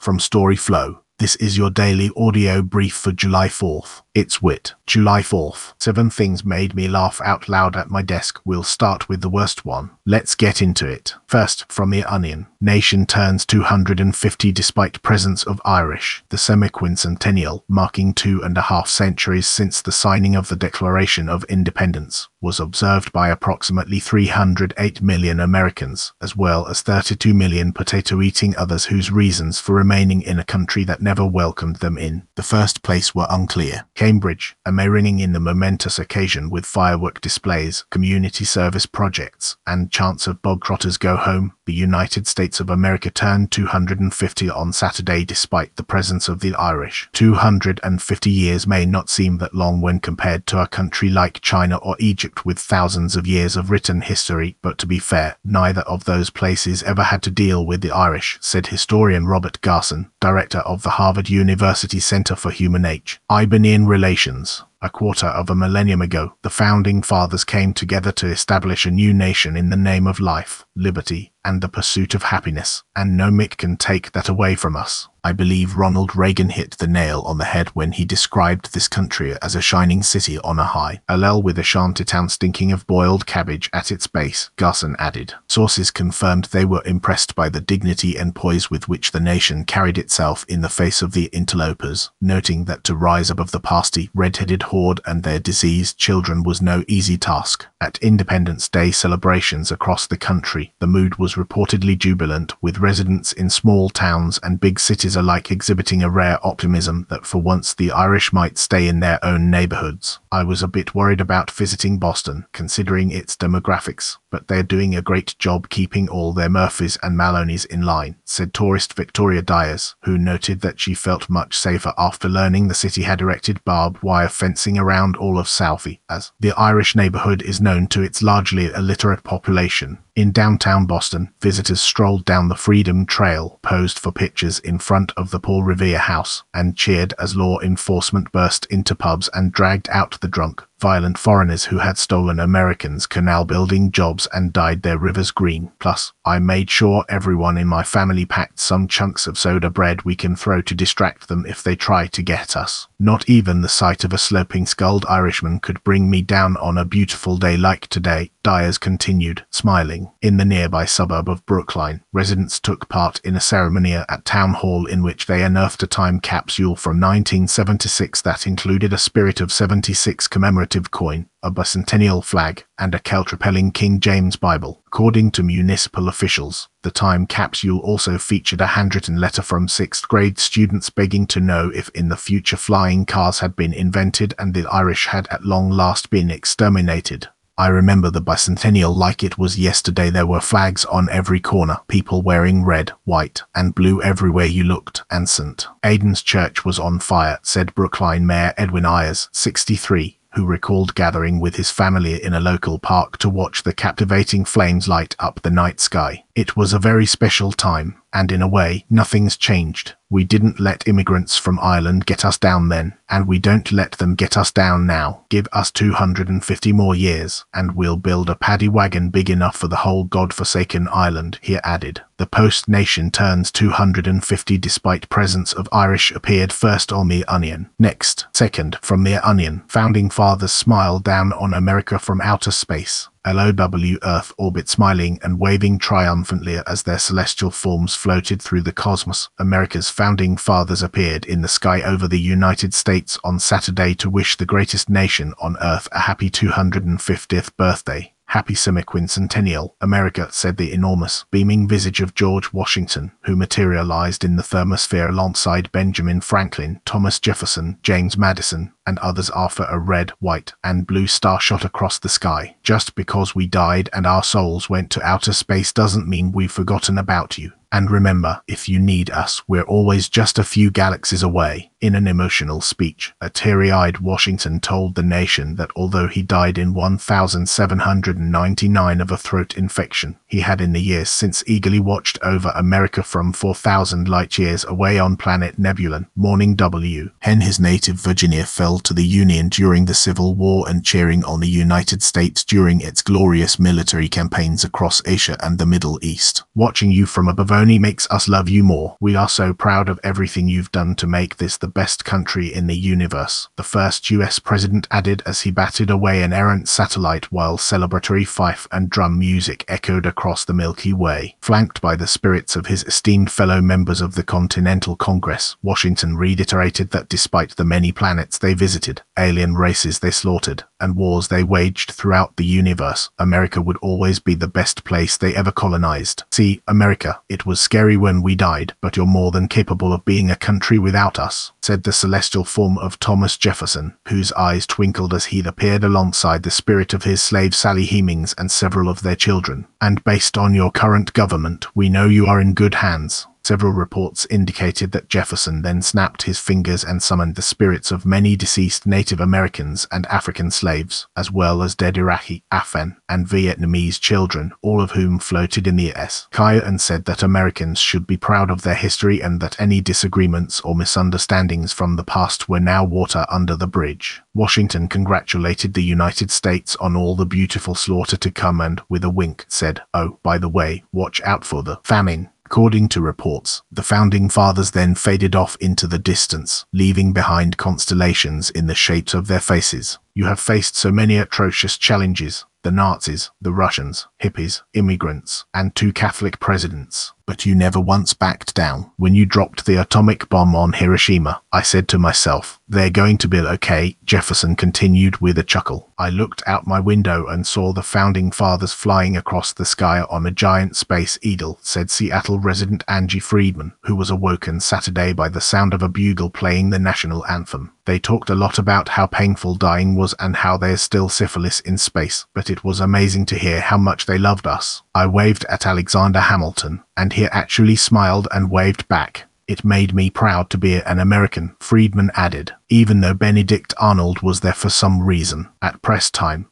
From Storyflow, this is your daily audio brief for July 4th. It's Wit. July 4th. 7 things made me laugh out loud at my desk. We'll start with the worst one. Let's get into it. First, from The Onion. Nation turns 250 despite presence of Irish. The semi-quincentennial, marking 2.5 centuries since the signing of the Declaration of Independence, was observed by approximately 308 million Americans, as well as 32 million potato-eating others whose reasons for remaining in a country that never welcomed them in the first place were unclear. Cambridge, a May ringing in the momentous occasion with firework displays, community service projects, and chants of Bog Trotters Go Home. The United States of America turned 250 on Saturday despite the presence of the Irish. 250 years may not seem that long when compared to a country like China or Egypt with thousands of years of written history, but to be fair, neither of those places ever had to deal with the Irish, said historian Robert Garson, director of the Harvard University Center for Human Age. Iberian relations. A quarter of a millennium ago, the Founding Fathers came together to establish a new nation in the name of life, liberty, and the pursuit of happiness, and no Mick can take that away from us. I believe Ronald Reagan hit the nail on the head when he described this country as a shining city on a high, a lull with a shantytown stinking of boiled cabbage at its base, Garson added. Sources confirmed they were impressed by the dignity and poise with which the nation carried itself in the face of the interlopers, noting that to rise above the pasty, red-headed horde and their diseased children was no easy task. At Independence Day celebrations across the country, the mood was reportedly jubilant, with residents in small towns and big cities alike exhibiting a rare optimism that for once the Irish might stay in their own neighborhoods. I was a bit worried about visiting Boston, considering its demographics, but they're doing a great job keeping all their Murphys and Maloneys in line, said tourist Victoria Dyers, who noted that she felt much safer after learning the city had erected barbed wire fencing around all of Southie, as the Irish neighborhood is known to its largely illiterate population. In downtown Boston, visitors strolled down the Freedom Trail, posed for pictures in front of the Paul Revere House, and cheered as law enforcement burst into pubs and dragged out the drunk, violent foreigners who had stolen Americans' canal-building jobs and dyed their rivers green. Plus, I made sure everyone in my family packed some chunks of soda bread we can throw to distract them if they try to get us. Not even the sight of a sloping-skulled Irishman could bring me down on a beautiful day like today, Dyers continued, smiling. In the nearby suburb of Brookline, residents took part in a ceremony at Town Hall in which they unearthed a time capsule from 1976 that included a Spirit of 76 commemorative coin, a bicentennial flag, and a Celt-repelling King James Bible. According to municipal officials, the time capsule also featured a handwritten letter from 6th grade students begging to know if in the future flying cars had been invented and the Irish had at long last been exterminated. I remember the bicentennial like it was yesterday. There were flags on every corner, people wearing red, white, and blue everywhere you looked, and St. Aidan's Church was on fire, said Brookline Mayor Edwin Ayers, 63. Who recalled gathering with his family in a local park to watch the captivating flames light up the night sky. It was a very special time, and in a way, nothing's changed. We didn't let immigrants from Ireland get us down then, and we don't let them get us down now. Give us 250 more years, and we'll build a paddy wagon big enough for the whole godforsaken island, he added. The Post Nation turns 250 despite presence of Irish appeared first on The Onion. Next, second, from The Onion. Founding Fathers smile down on America from outer space. LOW Earth orbit smiling and waving triumphantly as their celestial forms floated through the cosmos. America's founding fathers appeared in the sky over the United States on Saturday to wish the greatest nation on Earth a happy 250th birthday. Happy semi-quincentennial, America, said the enormous, beaming visage of George Washington, who materialized in the thermosphere alongside Benjamin Franklin, Thomas Jefferson, James Madison, and others after a red, white, and blue star shot across the sky. Just because we died and our souls went to outer space doesn't mean we've forgotten about you. And remember, if you need us, we're always just a few galaxies away. In an emotional speech, a teary-eyed Washington told the nation that although he died in 1799 of a throat infection, he had in the years since eagerly watched over America from 4,000 light-years away on planet Nebulan. Morning W. Hen his native Virginia fell to the Union during the Civil War and cheering on the United States during its glorious military campaigns across Asia and the Middle East. Watching you from above only makes us love you more. We are so proud of everything you've done to make this the best country in the universe," the first US president added as he batted away an errant satellite while celebratory fife and drum music echoed across the Milky Way. Flanked by the spirits of his esteemed fellow members of the Continental Congress, Washington reiterated that despite the many planets they visited, alien races they slaughtered, and wars they waged throughout the universe, America would always be the best place they ever colonized. "See, America, it was scary when we died, but you're more than capable of being a country without us," said the celestial form of Thomas Jefferson, whose eyes twinkled as he appeared alongside the spirit of his slave Sally Hemings and several of their children. "And based on your current government, we know you are in good hands." Several reports indicated that Jefferson then snapped his fingers and summoned the spirits of many deceased Native Americans and African slaves, as well as dead Iraqi, Afghan, and Vietnamese children, all of whom floated in the sky, and said that Americans should be proud of their history and that any disagreements or misunderstandings from the past were now water under the bridge. Washington congratulated the United States on all the beautiful slaughter to come and, with a wink, said, "Oh, by the way, watch out for the famine." According to reports, the Founding Fathers then faded off into the distance, leaving behind constellations in the shapes of their faces. "You have faced so many atrocious challenges, the Nazis, the Russians, hippies, immigrants, and 2 Catholic presidents. But you never once backed down. When you dropped the atomic bomb on Hiroshima, I said to myself, they're going to be okay," Jefferson continued with a chuckle. "I looked out my window and saw the Founding Fathers flying across the sky on a giant space eagle," said Seattle resident Angie Friedman, who was awoken Saturday by the sound of a bugle playing the national anthem. "They talked a lot about how painful dying was and how there's still syphilis in space, but it was amazing to hear how much they loved us. I waved at Alexander Hamilton, and he actually smiled and waved back. It made me proud to be an American," Friedman added, even though Benedict Arnold was there for some reason. At press time,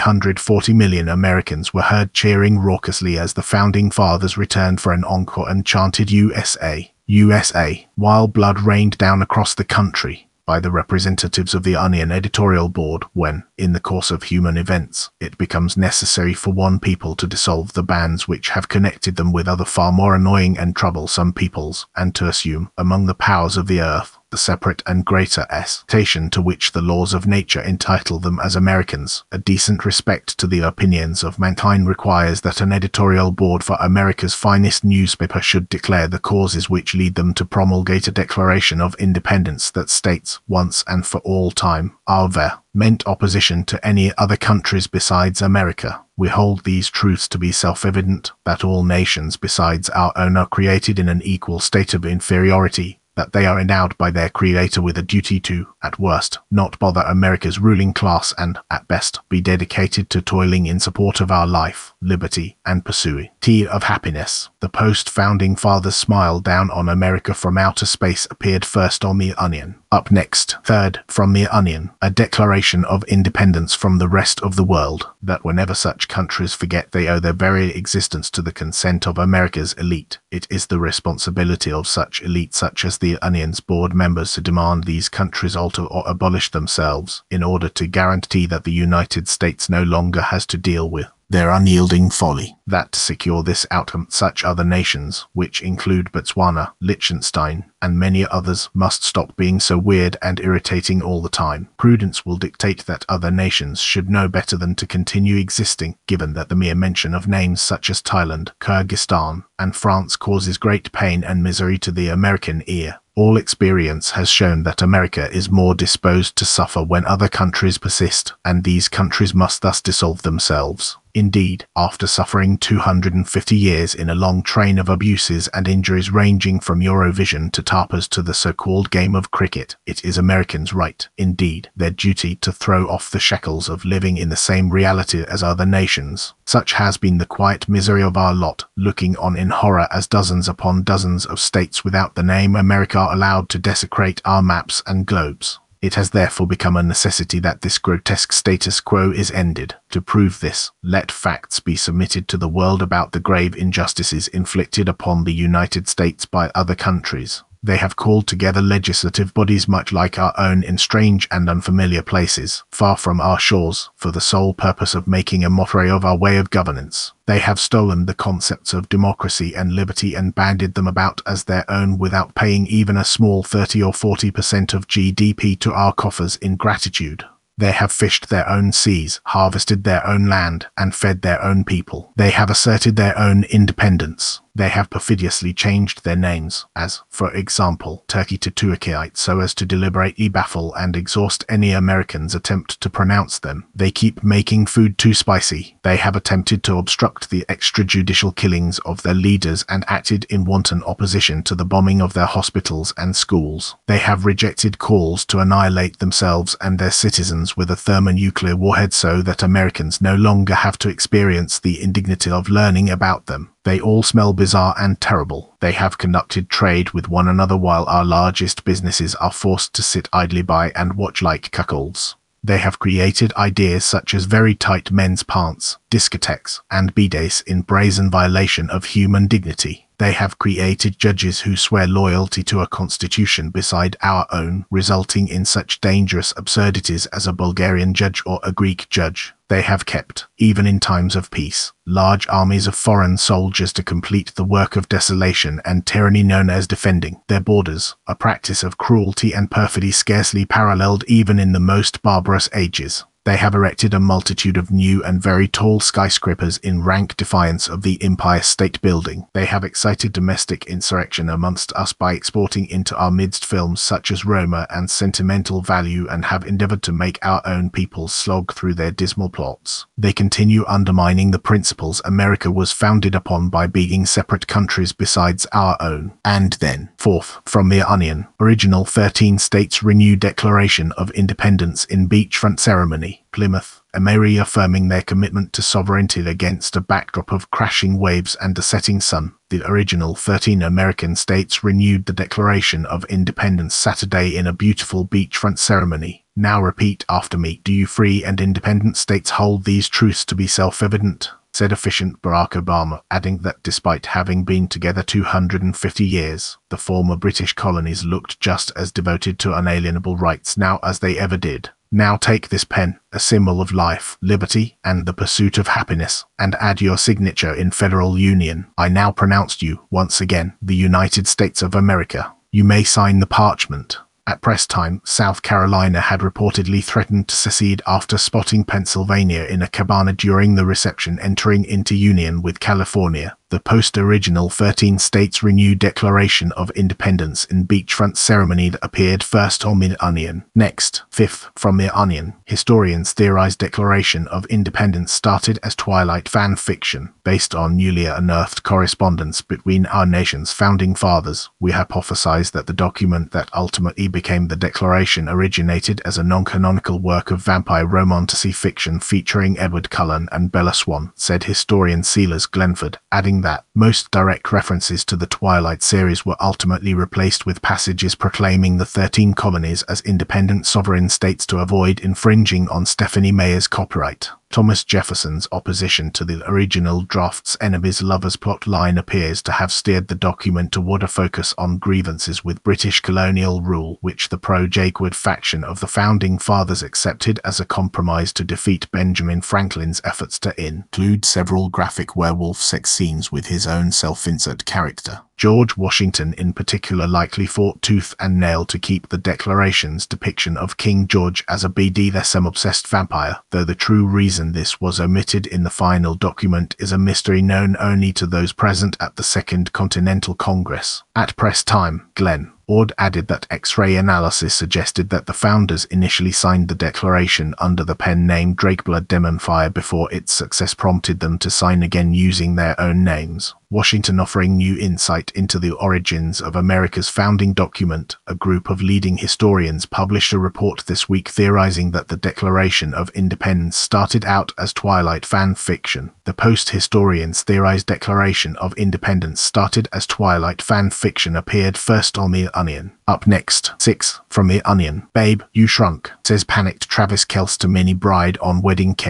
340 million Americans were heard cheering raucously as the Founding Fathers returned for an encore and chanted USA, USA, while blood rained down across the country by the representatives of the Onion editorial board when, in the course of human events, it becomes necessary for one people to dissolve the bands which have connected them with other far more annoying and troublesome peoples, and to assume, among the powers of the earth, the separate and greater station to which the laws of nature entitle them as Americans. A decent respect to the opinions of mankind requires that an editorial board for America's finest newspaper should declare the causes which lead them to promulgate a Declaration of Independence that states, once and for all time, our meant opposition to any other countries besides America. We hold these truths to be self-evident, that all nations besides our own are created in an equal state of inferiority, that they are endowed by their Creator with a duty to, at worst, not bother America's ruling class and, at best, be dedicated to toiling in support of our life, liberty, and pursuit of happiness. The post-Founding Fathers smile down on America from outer space appeared first on The Onion. Up next, third, from The Onion, a declaration of independence from the rest of the world, that whenever such countries forget they owe their very existence to the consent of America's elite, it is the responsibility of such elite such as The Onion's board members to demand these countries alter or abolish themselves, in order to guarantee that the United States no longer has to deal with their unyielding folly. That to secure this outcome, such other nations, which include Botswana, Liechtenstein, and many others, must stop being so weird and irritating all the time. Prudence will dictate that other nations should know better than to continue existing, given that the mere mention of names such as Thailand, Kyrgyzstan, and France causes great pain and misery to the American ear. All experience has shown that America is more disposed to suffer when other countries persist, and these countries must thus dissolve themselves. Indeed, after suffering 250 years in a long train of abuses and injuries ranging from Eurovision to tapas to the so-called game of cricket, it is Americans' right, indeed, their duty to throw off the shackles of living in the same reality as other nations. Such has been the quiet misery of our lot, looking on in horror as dozens upon dozens of states without the name America are allowed to desecrate our maps and globes. It has therefore become a necessity that this grotesque status quo is ended. To prove this, let facts be submitted to the world about the grave injustices inflicted upon the United States by other countries. They have called together legislative bodies much like our own in strange and unfamiliar places, far from our shores, for the sole purpose of making a mockery of our way of governance. They have stolen the concepts of democracy and liberty and bandied them about as their own without paying even a small 30 or 40% of GDP to our coffers in gratitude. They have fished their own seas, harvested their own land, and fed their own people. They have asserted their own independence. They have perfidiously changed their names, as, for example, Turkey to Turkeyite, so as to deliberately baffle and exhaust any American's attempt to pronounce them. They keep making food too spicy. They have attempted to obstruct the extrajudicial killings of their leaders and acted in wanton opposition to the bombing of their hospitals and schools. They have rejected calls to annihilate themselves and their citizens with a thermonuclear warhead so that Americans no longer have to experience the indignity of learning about them. They all smell bizarre and terrible. They have conducted trade with one another while our largest businesses are forced to sit idly by and watch like cuckolds. They have created ideas such as very tight men's pants, discotheques, and bidets in brazen violation of human dignity. They have created judges who swear loyalty to a constitution beside our own, resulting in such dangerous absurdities as a Bulgarian judge or a Greek judge. They have kept, even in times of peace, large armies of foreign soldiers to complete the work of desolation and tyranny known as defending their borders, a practice of cruelty and perfidy scarcely paralleled even in the most barbarous ages. They have erected a multitude of new and very tall skyscrapers in rank defiance of the Empire State Building. They have excited domestic insurrection amongst us by exporting into our midst films such as Roma and Sentimental Value and have endeavored to make our own people slog through their dismal plots. They continue undermining the principles America was founded upon by being separate countries besides our own. And then, fourth, from Mere Onion, original 13 states renew Declaration of Independence in beachfront ceremony. Plymouth, reaffirming their commitment to sovereignty against a backdrop of crashing waves and a setting sun. The original 13 American states renewed the Declaration of Independence Saturday in a beautiful beachfront ceremony. Now repeat after me. Do you free and independent states hold these truths to be self-evident? Said efficient Barack Obama, adding that despite having been together 250 years, the former British colonies looked just as devoted to unalienable rights now as they ever did. Now take this pen, a symbol of life, liberty, and the pursuit of happiness, and add your signature in Federal Union. I now pronounce you, once again, the United States of America. You may sign the parchment. At press time, South Carolina had reportedly threatened to secede after spotting Pennsylvania in a cabana during the reception entering into union with California. The post-original 13 states renewed Declaration of Independence in beachfront ceremony that appeared first on Mere Onion. Next, fifth, from Mere Onion, historians theorize Declaration of Independence started as Twilight fan fiction, based on newly unearthed correspondence between our nation's founding fathers. We hypothesize that the document that ultimately became the Declaration originated as a non-canonical work of vampire romantasy fiction featuring Edward Cullen and Bella Swan, said historian Silas Glenford, adding that most direct references to the Twilight series were ultimately replaced with passages proclaiming the 13 colonies as independent sovereign states to avoid infringing on Stephenie Meyer's copyright. Thomas Jefferson's opposition to the original draft's enemies lovers plot line appears to have steered the document toward a focus on grievances with British colonial rule, which the pro-Jacob faction of the Founding Fathers accepted as a compromise to defeat Benjamin Franklin's efforts to include several graphic werewolf sex scenes with his own self-insert character. George Washington in particular likely fought tooth and nail to keep the Declaration's depiction of King George as a BDSM-obsessed vampire, though the true reason this was omitted in the final document is a mystery known only to those present at the Second Continental Congress. At press time, Glenn Ord added that X-ray analysis suggested that the founders initially signed the Declaration under the pen name Drakeblood Demonfire before its success prompted them to sign again using their own names. Washington offering new insight into the origins of America's founding document, a group of leading historians published a report this week theorizing that the Declaration of Independence started out as Twilight fan fiction. The Post historians theorized Declaration of Independence started as Twilight fan fiction appeared first on Mere Onion. Up next, 6, from Mere Onion. Babe, you shrunk, says panicked Travis Kelce to Minnie Bride on wedding cake.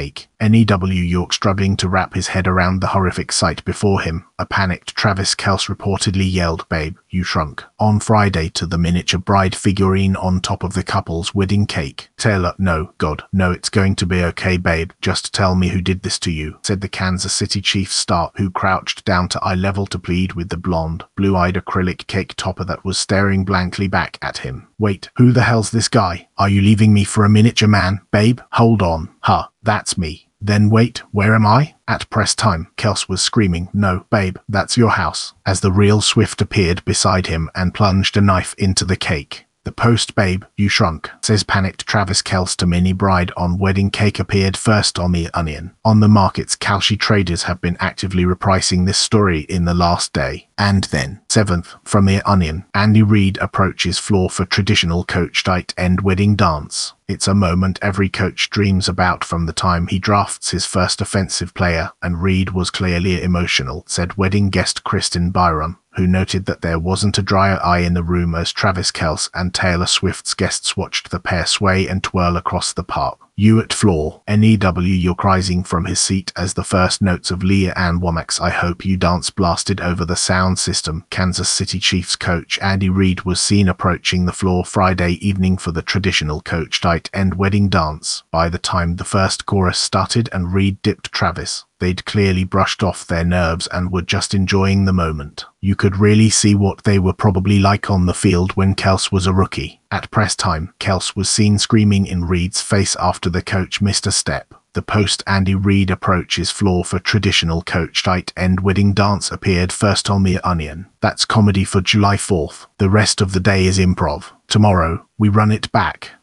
NEW York struggling to wrap his head around the horrific sight before him. A panicked Travis Kelce reportedly yelled, "Babe, you shrunk," on Friday to the miniature bride figurine on top of the couple's wedding cake. Taylor, "No, God, no, it's going to be okay, babe. Just tell me who did this to you," said the Kansas City Chiefs star, who crouched down to eye level to plead with the blonde, blue-eyed acrylic cake topper that was staring blankly back at him. "Wait, who the hell's this guy? Are you leaving me for a miniature man? Babe, hold on. Huh, that's me. Then wait, where am I?" At press time, Kelce was screaming, "No, babe, that's your house," as the real Swift appeared beside him and plunged a knife into the cake. The post, "Babe, you shrunk," says panicked Travis Kelce to mini bride on wedding cake appeared first on The Onion. On the markets, Kalshi traders have been actively repricing this story in the last day. And then, 7th, from The Onion, Andy Reid approaches floor for traditional coach tight end wedding dance. It's a moment every coach dreams about from the time he drafts his first offensive player, and Reid was clearly emotional, said wedding guest Kristen Byram, who noted that there wasn't a drier eye in the room as Travis Kelce and Taylor Swift's guests watched the pair sway and twirl across the park. "You at floor, NEW York rising from his seat as the first notes of Leah Ann Womack's 'I Hope You Dance' blasted over the sound system." Kansas City Chiefs coach Andy Reid was seen approaching the floor Friday evening for the traditional coach tight end wedding dance. By the time the first chorus started and Reid dipped Travis, they'd clearly brushed off their nerves and were just enjoying the moment. You could really see what they were probably like on the field when Kelce was a rookie. At press time, Kelce was seen screaming in Reid's face after the coach missed a step. The post Andy Reid approaches floor for traditional coach tight end wedding dance appeared first on The Onion. That's comedy for July 4th. The rest of the day is improv. Tomorrow, we run it back.